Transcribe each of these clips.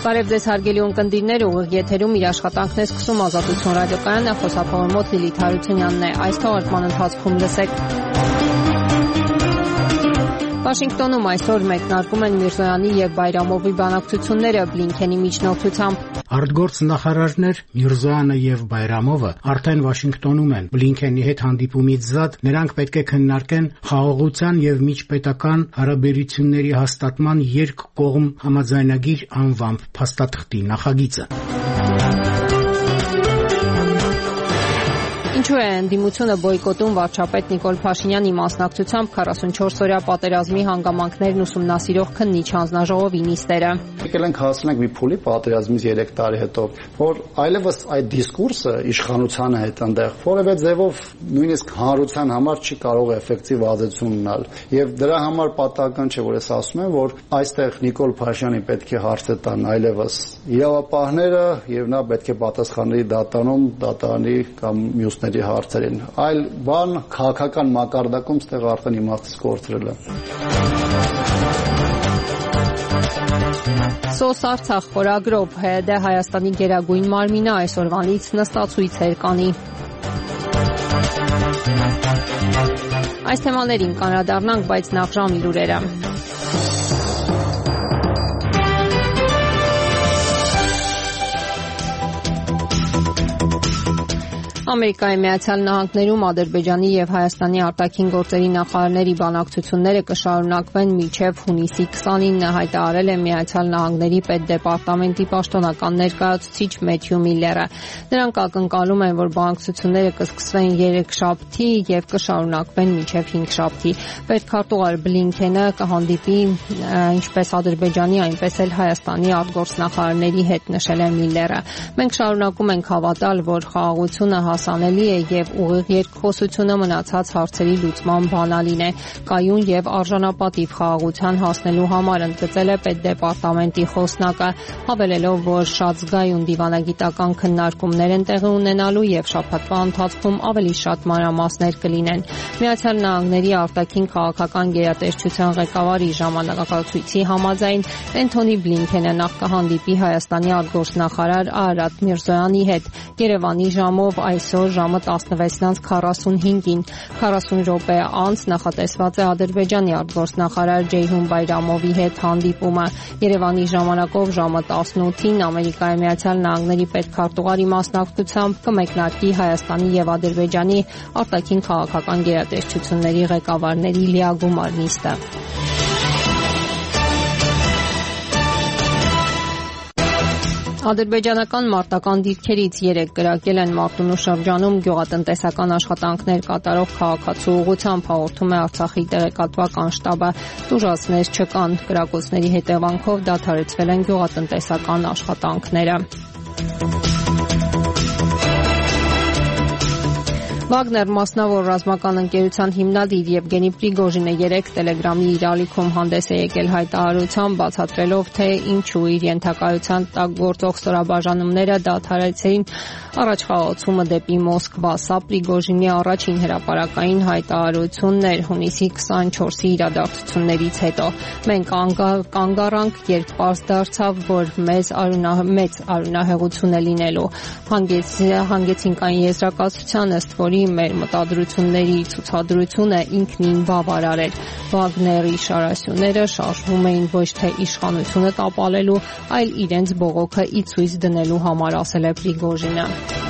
Բարև ձեզ հարգելի ունկնդիրներ, ուղիղ եթերում իր աշխատանքն է սկսում Ազատություն ռադիոկայանը, խոսափողը մոտ Լիլիթ Հարությունյանն է։ Այս թողարկման ընթացքում լսեք։ Վաշինգտոնում այսօր մեկնարկում են Միրզոյանի եւ Բայրամովի բանակցությունները Բլինքենի միջնորդությամբ։ Արտգործ նախարարներ Միրզոյանը եւ Բայրամովը արդեն Վաշինգտոնում են։ Բլինքենի հետ հանդիպումից զատ նրանք պետք է քննարկեն խաղաղության եւ միջպետական հարաբերությունների հաստատման երկկողմ համաձայնագիր անվամբ փաստաթղթի նախագիծը։ Ինչու է ընդդիմությունը բոյկոտում վարչապետ Նիկոլ Փաշինյանի մասնակցությամբ 44-օրյա պատերազմի հանգամանքներն ուսումնասիրող քննիչ հանձնաժողովի նիստերը։ Եկել ենք հասնենք մի փուլի պատերազմից 3 տարի հետո, որ այլևս այդ դիսկուրսը իշխանության հետ այնտեղ որևէ ձևով նույնիսկ հանրության համար չի կարող էֆեկտիվ ազդեցություն ունենալ։ Եվ դրա համար պատահական չէ, որ ես ասում եմ, որ այստեղ Նիկոլ Փաշինյանի պետք է հարցը տան այլևս իրավապահները եւ նա պետք է պատասխանների դատարանի կամ մյուսների հարցերին։ Այլ բան քաղաքական մակարդակում ստեղ արդեն իմաստից կորցրել է։ SOS Արցախ խորագրով ՀԴ Հայաստանի գերագույն մարմինը այսօրվանից նստացույցեր կանի։ Այս թեմաներին կանրադառնանք, բայց նախ ժամի լուրերը։ Ամերիկայի Միացյալ Նահանգներում Ադրբեջանի եւ Հայաստանի արտաքին գործերի նախարարների բանակցությունները կշարունակվեն մինչեւ հունիսի 29-ը, հայտարարել է Միացյալ Նահանգների պետդեպարտամենտի պաշտոնական ներկայացուցիչ Մեթյու Միլլերը։ Նրանք ակնկալում են, որ բանակցությունները կսկսվեն երեքշաբթի եւ կշարունակվեն մինչեւ հինգշաբթի։ Պետքարտուղար Բլինքենը կհանդիպի ինչպես Ադրբեջանի, այնպես էլ Հայաստանի արտգործնախարարների հետ, նշել է Միլլերը։ Մենք շարունակում ենք հավատալ, որ խաղաղությունը հասանելի է եւ ուղիղ երկխոսությունը մնացած հարցերի լուծման բանալին է, կայուն եւ արժանապատիվ խաղաղության հասնելու համար, ընդգծել է պետդեպարտամենտի խոսնակը, հավելելով, որ շատ զգայուն դիվանագիտական քննարկումներ են տեղի ունենալու եւ շաբաթվա ընթացքում ավելի շատ մանրամասներ կլինեն։ Միացյալ Նահանգների արտաքին քաղաքական գերատեսչության ղեկավարի ժամանակացույցի համաձայն Էնթոնի Բլինքենը նախ կհանդիպի Հայաստանի արտգործնախարար Արարատ Միրզոյանի հետ Երևանի ժամով այսօր ժամը 16:45-ին 40 րոպե անց նախատեսված է Ադրբեջանի արտգործնախարար Ջեյհուն Բայրամովի հետ հանդիպումը։ Երևանի ժամանակով ժամը 18-ին Ամերիկայի Միացյալ Նահանգների պետքարտուղարի մասնակցությամբ կմեկնարկի Հայաստանի եւ Ադրբեջանի արտաքին քաղաքական գերատեսչությունների ղեկավարների լիագումար նիստը։ Ադրբեջանական մարտական դիրքերից 3 կրակել են Մարտունու շրջանում գյուղատնտեսական աշխատանքներ կատարող քաղաքացու ուղղությամբ, հաղորդում է Արցախի տեղեկատվական շտաբը։ Տուժածներ չկան, կրակոցների հետևանքով դադարեցվել են գյուղատնտեսական աշխատանքները։ Վագներ մասնավոր ռազմական ընկերության հիմնադիր Եվգենի Պրիգոժինը 3 Տելեգրամի իր ալիքում հանդես է եկել հայտարարությամբ, բացատրելով, թե ինչու իր ենթակայության տակ գործող ստորաբաժանումները դադարեցին առաջխաղացումը դեպի Մոսկվա։ Սա Պրիգոժինի առաջին հրապարակային հայտարարությունն էր հունիսի 24-ի իրադարձություններից հետո։ Մենք կանգ առանք, երբ պարզ դարձավ, որ մեծ արյունահեղություն է լինելու։ Հանգեցինք այն եզրակացության, ըստ որի մեր մտադրությունների ցուցադրությունը ինքնին բավարար էր։ Վագների շարասյուները շարժվում էին ոչ թե իշխանությունը տապալելու, այլ իրենց բողոքը ի ցույց դնելու համար, ասել է Պրիգոժինը։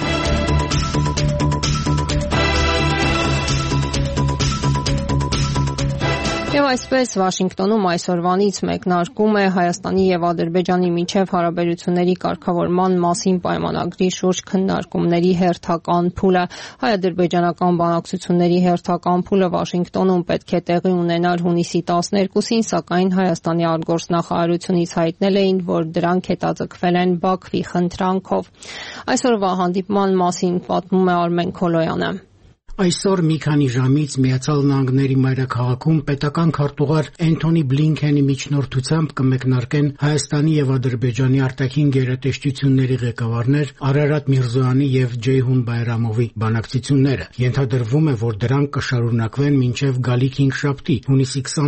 Եվ այսպես Վաշինգտոնում այսօրվանից մեկնարկում է Հայաստանի եւ Ադրբեջանի միջև հարաբերությունների կարգավորման մասին պայմանագրի շուրջ քննարկումների հերթական փուլը։ Հայ-ադրբեջանական բանակցությունների հերթական փուլը Վաշինգտոնում պետք է տեղի ունենար հունիսի 12-ին, սակայն Հայաստանի արտգործնախարարությունից հայտնել էին, որ դրանք հետաձգվել են Բաքվի խնդրանքով։ Այսօրվա հանդիպման մասին պատմում է Արմեն Քոլոյանը։ Այսօր մի քանի ժամից Միացյալ Նահանգների մայրաքաղաքում պետական քարտուղար Էնթոնի Բլինքենի միջնորդությամբ կմեկնարկեն Հայաստանի եւ Ադրբեջանի արտաքին գերատեսչությունների ղեկավարներ Արարատ Միրզոյանի եւ Ջեյհուն Բայրամովի բանակցությունները։ Ենթադրվում է, որ դրանք կշարունակվեն մինչեւ գալիք հինգշաբթի, հունիսի 29-ը։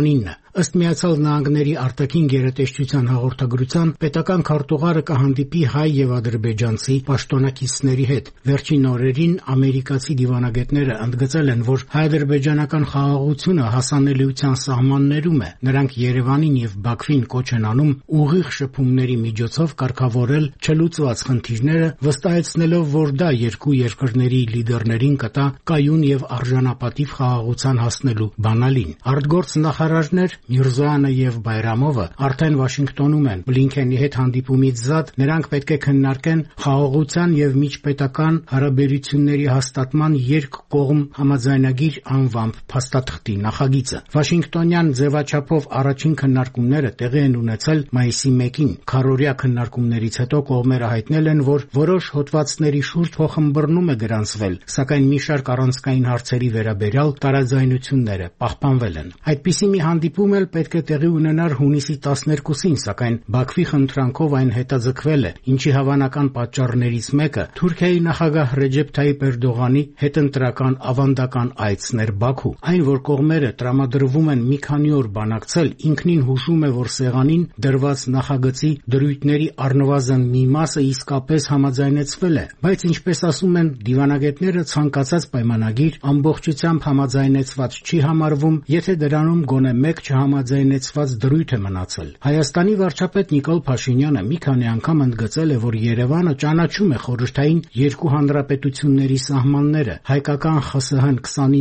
Ըստ Միացյալ Նահանգների արտաքին գերատեսչության հաղորդագրության, պետական քարտուղարը կհանդիպի հայ եւ ադրբեջանցի պաշտոնակիցների հետ։ Վերջին օրերին ամերիկացի դիվանագետները ընդգծել են, որ հայ-ադրբեջանական խաղաղությունը հասանելիության սահմաններում է։ Նրանք Երևանին եւ Բաքվին կոչ են անում ուղիղ շփումների միջոցով կարգավորել չլուծված խնդիրները, վստահեցնելով, որ դա երկու երկրների լիդերներին կտա կայուն եւ արժանապատիվ խաղաղության հասնելու բանալին։ Արտգործ նախարարներ Միրզոյանը եւ Բայրամովը արդեն Վաշինգտոնում են։ Բլինքենի հետ հանդիպումից զատ նրանք պետք է քննարկեն խաղաղության եւ միջպետական հարաբերությունների հաստատման երկկողմ համաձայնագիր անվամբ փաստաթղթի նախագիծը։ Վաշինգտոնյան ձևաչափով առաջին քննարկումները տեղի են ունեցել մայիսի 1-ին։ Քառօրյա քննարկումներից հետո կողմերը հայտնել են, որ որոշ հոդվածների շուրջ փոխըմբռնում է գրանցվել, սակայն մի շարք առանցքային հարցերի վերաբերյալ տարաձայնությունները պահպանվել են։ Այդպիսի մի հանդիպում էլ պետք է տեղի ունենար հունիսի 12-ին, սակայն Բաքվի խնդրանքով այն հետաձգվել է, ինչի հավանական պատճառներից մեկը Թուրքիայի նախագահ Ռեջեփ Թայիփ Էրդողանի հետընտրական ավանդական այցն էր Բաքու։ Այն, որ կողմերը տրամադրվում են մի քանի օր բանակցել, ինքնին հուշում է, որ սեղանին դրված նախագծի դրույթների առնվազն մի մասը իսկապես համաձայնեցվել է, բայց ինչպես ասում են դիվանագետները, ցանկացած պայմանագիր ամբողջությամբ համաձայնեցված չի համարվում, եթե դրանում գոնե մեկ չհամաձայնեցված դրույթ է մնացել։ Հայաստանի վարչապետ Նիկոլ Փաշինյանը մի քանի անգամ ընդգծել է, որ Երևանը ճանաչում է խորհրդային երկու հանրապետությունների սահմանները՝ հայկական ԽՍՀ-ն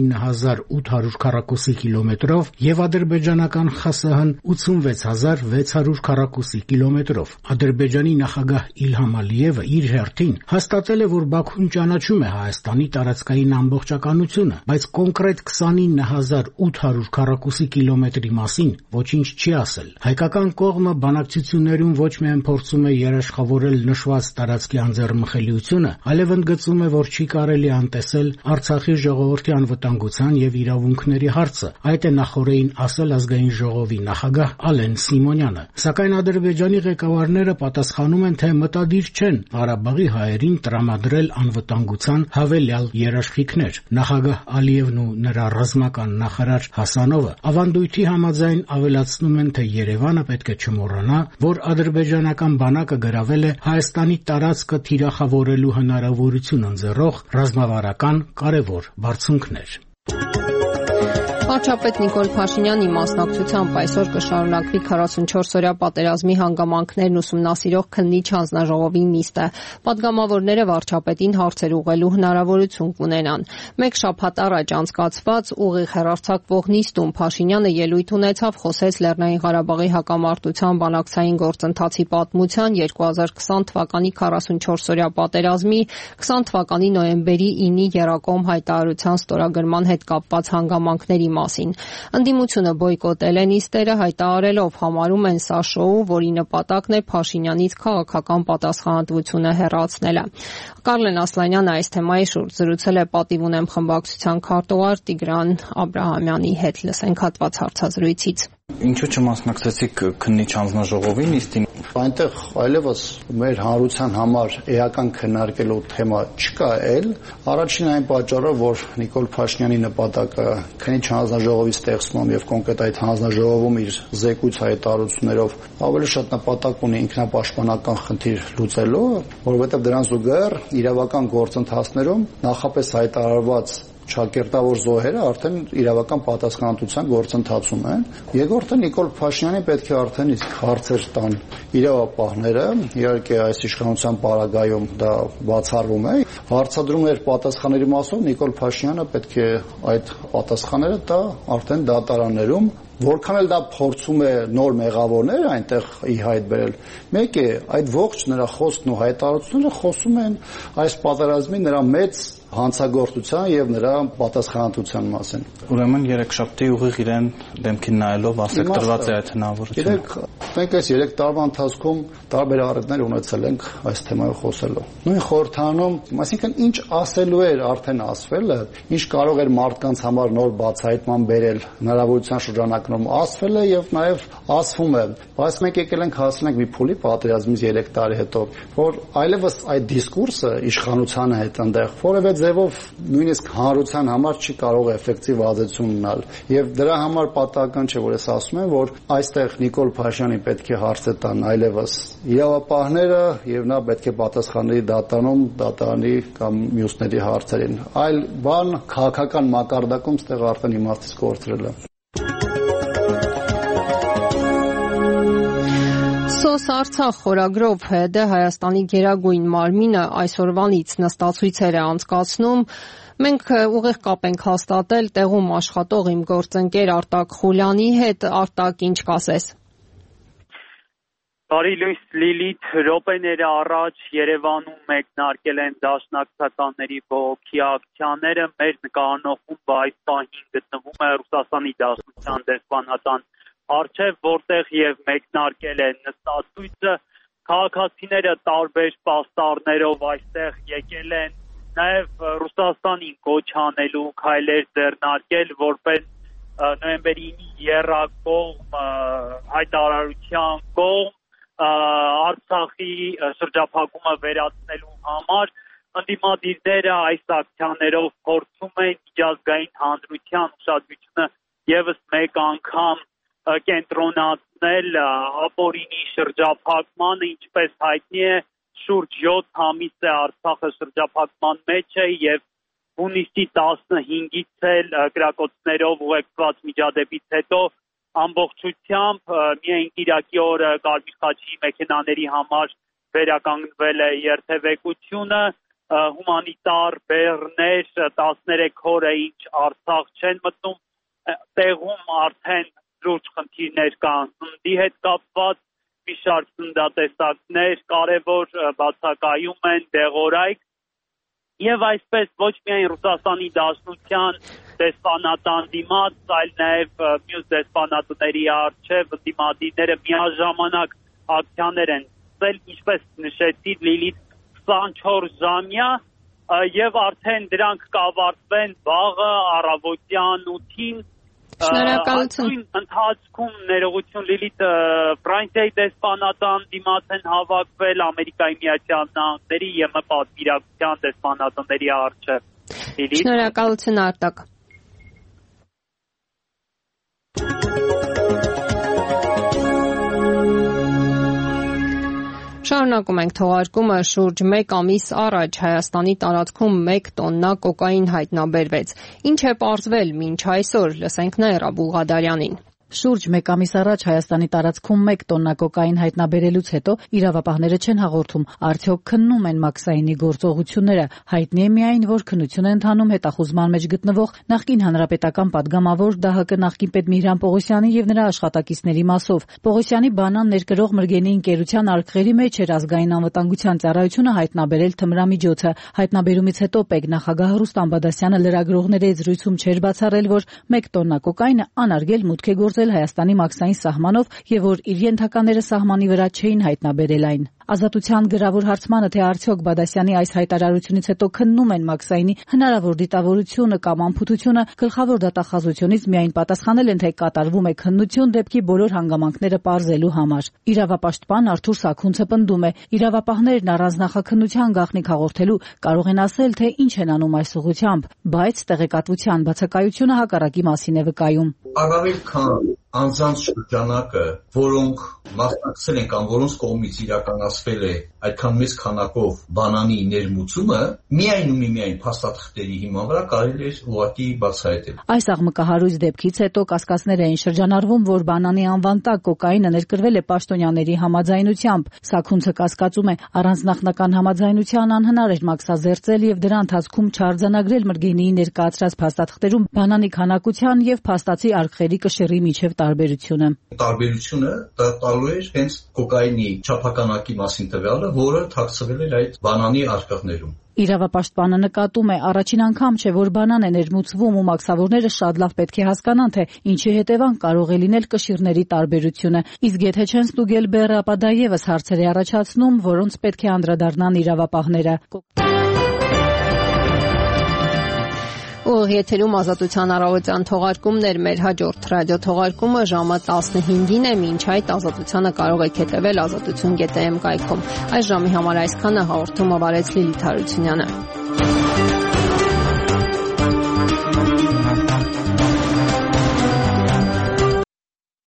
29800 քառակուսի կիլոմետրով եւ ադրբեջանական ԽՍՀ-ն 86600 քառակուսի կիլոմետրով։ Ադրբեջանի նախագահ Իլհամ Ալիևը իր հերթին հաստատել է, որ Բաքուն ճանաչում է Հայաստանի տարածքային ամբողջականությունը, բայց կոնկրետ 29800 քառակուսի կիլոմետրի մասին ոչինչ չի ասել։ Հայկական կողմը բանակցություններում ոչ միայն փորձում է երաշխավորել նշված տարածքի անձեռնմխելիությունը, այլև ընդգծում է, որ չի կարելի անտեսել Արցախի ժողովրդի անվտանգության եւ իրավունքների հարցը։ Այդ է նախորդին ասել ազգային ժողովի նախագահ Ալեն Սիմոնյանը։ Սակայն Ադրբեջանի ղեկավարները պատասխանում են, թե մտադիր չեն Ղարաբաղի հայերին տրամադրել անվտանգության հավելյալ երաշխիքներ։ Նախագահ Ալիևն ու նրա ռազմական նախարար Հասանովը ավանդույթի համաձայն ավելացնում են, թե Երևանը պետք է չմոռանա, որ ադրբեջանական բանակը գրավել է Հայաստանի տարածքը թիրախավորելու հնարավորություն ընձեռող ռազմավարական կարևոր բարձունքներ։ Վարչապետ Նիկոլ Փաշինյանի մասնակցությամբ այսօր կշարունակվի 44-օրյա պատերազմի հանգամանքներն ուսումնասիրող քննիչ հանձնաժողովի նիստը։ Պատգամավորները վարչապետին հարցեր ուղղելու հնարավորություն կունենան։ Մեկ շաբաթ առաջ անցկացված ուղիղ հեռարձակվող նիստում Փաշինյանը ելույթ ունեցավ, խոսեց Լեռնային Ղարաբաղի հակամարտության բանակցային գործընթացի պատմության, 2020 թվականի 44-օրյա պատերազմի, 20 թվականի նոյեմբերի 9-ի Երակոմ հայտարարության ստորագրման հետ կապված հանգամանքների մասին։ Ընդդիմությունը բոյկոտել է նիստերը, հայտարարելով համարում են սա շոու, որի նպատակն է Փաշինյանից քաղաքական պատասխանատվությունը հեռացնելը։ Կարլեն Ասլանյանը այս թեմայի շուրջ զրուցել է «Պատիվ ունեմ» խմբակցության քարտուղար Տիգրան Աբրահամյանի հետ։ Լսենք հատված հարցազրույցից։ Ինչու չմասնակցեցիք քննիչ հանձնաժողովի նիստին։ Այնտեղ այլևս մեր հանրության համար էական քննարկելու թեմա չկա էլ։ Առաջին այն պատճառով, որ Նիկոլ Փաշինյանի նպատակը քննիչ հանձնաժողովի ստեղծմամբ եւ կոնկրետ այդ հանձնաժողովում իր զեկույց հայտարարություններով ավելի շատ նպատակ ունի ինքնապաշտպանական խնդիր լուծելու, որովհետեւ դրան զուգահեռ իրավական գործընթացներում նախապես հայտարարված ճակերտավոր զոհերը արդեն իրավական պատասխանատվության գործընթացում են։ Երկրորդը Նիկոլ Փաշինյանի պետք է արդեն իսկ հարցեր տան իրավապահները, իհարկե այս իշխանության պարագայում դա բացառվում է։ Հարցադրումներ պատասխանների մասով Նիկոլ Փաշինյանը պետք է այդ պատասխանները տա արդեն դատարաններում, որքան էլ դա փորձում է նոր մեղավորներ այնտեղ ի հայտ բերել։ Մեկ է, այդ ողջ նրա խոսքն ու հայտարարությունները խոսում են այս պատերազմի նրա մեծ հանցագործության եւ նրա պատասխանատվության մասին։ Ուրեմն երեքշաբթի ուղիղ իրեն դեմքին նայելով ասեք տրված է այդ հնարավորությունը։ Գիտեք, մենք այս 3 տարվա ընթացքում տարբեր առիթներ ունեցել ենք այս թեմայով խոսելու։ Նույն խորհրդանում, այսինքն ինչ ասելու էր արդեն ասվել է, ինչ կարող էր մարդկանց համար նոր բացահայտման բերել հնարավորության շրջանակում ասվել է եւ նաեւ ասվում է։ Բայց մենք եկել ենք հասնենք մի փուլի պատերազմից 3 տարի հետո, որ այլևս այդ դիսկուրսը իշխանության հետ այնտեղ որևէ ձևով նույնիսկ հանրության համար չի կարող էֆեկտիվ ազդեցություն ունենալ։ Եվ դրա համար պատահական չէ, որ ես ասում եմ, որ այստեղ Նիկոլ Փաշյանի պետք է հարցը տան այլևս իրավապահները եւ նա պետք է պատասխանների դատարանի կամ մյուսների հարցերին։ Այլ բան քաղաքական մակարդակում ստեղ արդեն իմաստից կորցրել է։ SOS Արցախ խորագրով ՀԴ Հայաստանի գերագույն մարմինը այսօրվանից նստացույցեր է անցկացնում։ Մենք ուղիղ կապ ենք հաստատել տեղում աշխատող իմ գործընկեր Արտակ Խուլյանի հետ։ Արտակ, ինչ կասես։ Բարի լույս Լիլիթ, րոպեներ առաջ Երևանում մեկնարկել են դաշնակցականների բողոքի ակցիաները։ Մեր նկարանող խումբը այս պահին գտնվում է Ռուսաստանի Դաշնության դեսպանատան առջև, որտեղ եւ մեկնարկել է նստացույցը։ Քաղաքացիները տարբեր պաստառներով այստեղ եկել են, նաեւ Ռուսաստանին կոչ անելու քայլեր ձեռնարկել, որպես նոյեմբերի 9-ի եռակողմ հայտարարության կողմ Արցախի շրջափակումը վերացնելու համար ընդդիմադիրները այս ակցիաներով փորձում են միջազգային հանրության ուշադրությունը եւս մեկ անգամ կենտրոնացնել ապօրինի շրջափակմանը, ինչպես հայտնի է, շուրջ 7 ամիս է Արցախը շրջափակման մեջ է եւ հունիսի 15-ից էլ կրակոցներով ուղեկցված միջադեպից հետո ամբողջությամբ միայն Կիրակի օրը Կարմիր խաչի մեքենաների համար վերականգնվել է երթևեկությունը, հումանիտար բեռներ 13 օր է ինչ Արցախ չեն մտնում, տեղում արդեն լուրջ խնդիրներ կան սննդի հետ կապված, մի շարք սննդատեսակներ կարևոր բացակայում են, դեղորայք եւ այսպես ոչ միայն Ռուսաստանի Դաշնության դեսպանատան դիմաց, այլ նաեւ մյուս դեսպանատների առջև ընդդիմադիրները միաժամանակ ակցիաներ են ծել, ինչպես նշեցի Լիլիթ 24 ժամյա եւ արդեն դրանք կավարտվեն վաղը առավոտյան 8-ին։ Շնորհակալություն։ Ընթացքում ներողություն Լիլիթ, Ֆրանսիայի դեսպանատան դիմաց են հավաքվել Ամերիկայի Միացյալ Նահանգների ԵՄ պատվիրակության դեսպանատների առջև։ Շնորհակալություն Արտակ։ Շարունակում ենք թողարկումը։ Շուրջ 1 ամիս առաջ Հայաստանի տարածքում 1 տոննա կոկաին հայտնաբերվեց։ Ինչ է պարզվել մինչ այսօր, լսենք Նաիրա Բուղադարյանին։ Շուրջ 1 ամիս առաջ Հայաստանի տարածքում 1 տոննա կոկային հայտնաբերելուց հետո իրավապահները չեն հաղորդում, արդյոք քննում են մաքսայինի գործողությունները։ Հայտնի է միայն, որ քննություն է ընթանում հետախուզման մեջ գտնվող նախկին հանրապետական падգամավոր ԴՀԿ նախկին պետ Միհրան Պողոսյանի եւ նրա աշխատակիցների մասով։ Պողոսյանի բանան ներկրող Մրգենի ընկերության արկղերի մեջ էր ազգային անվտանգության ծառայությունը հայտնաբերել թմրամիջոցը։ Հայտնաբերումից հետո ՊԵԿ նախագահ Ռուստամ Բադասյանը լրագրողների հետ զրույցում չէր բացառել, որ 1 տոննա կոկայնը անարգել մուտք է գործել Հայաստանի մաքսային սահմանով եւ որ իր ենթակաները սահմանի վրա չէին հայտնաբերել այն։ Ազատության գրավոր հարցմանը, թե արդյոք Բադասյանի այս հայտարարությունից հետո քննում են մաքսայինի հնարավոր դիտավորությունը կամ անփութությունը, գլխավոր դատախազությունից միայն պատասխանել են, թե կատարվում է քննություն դեպքի բոլոր հանգամանքները պարզելու համար։ Իրավապաշտպան Արթուր Սաքունցը պնդում է, իրավապահներն առանց նախաքննության գաղտնիք հաղորդելու կարող են ասել, թե ինչ են անում այս ուղղությամբ, բայց տեղեկատվության բացակայությունը հակառակի մասին է վկայում։ Առավել քան անձանց շրջանակը, որոնք մասնակցել են կամ որոնց կողմից իրականացվել է այդքան մեծ քանակով բանանի ներմուծումը, միայն փաստաթղթերի հիման վրա կարելի է ուղղակի բացահայտել։ Այս աղմկահարույց դեպքից հետո կասկածներ էին շրջանառվում, որ բանանի անվան տակ կոկայինը ներկրվել է պաշտոնյաների համաձայնությամբ։ Սաքունցը կասկածում է, առանց նախնական համաձայնության անհնար էր մաքսազերծել եւ դրա ընթացքում չարձանագրել Մրգենիի ներկայացրած փաստաթղթերում բանանի քանակության եւ փաստացի արկղերի կշիռի միջև տարբերությունը։ Տարբերությունը տալու էր հենց կոկայինի չափականակի մասին տվյալը, որը թաքցվել էր այդ բանանի արկղներում։ Իրավապաշտպանը նկատում է, առաջին անգամ չէ, որ բանան է ներմուծվում ու մաքսավորները շատ լավ պետք է հասկանան, թե ինչի հետևանք կարող է լինել կշիռների տարբերությունը։ Իսկ եթե չեն ստուգել բեռը, ապա դա եւս հարցեր է առաջացնում, որոնց պետք է անդրադառնան իրավապահները։ Եթերում Ազատության առավոտյան թողարկումներ, մեր հաջորդ ռադիոթողարկումը ժամը 15-ին է, մինչ այդ Ազատությանը կարող եք հետևել azatutun.am կայքում։ Այս ժամի համար այսքանը, հաղորդումը վարեց Լիլիթ Հարությունյանը։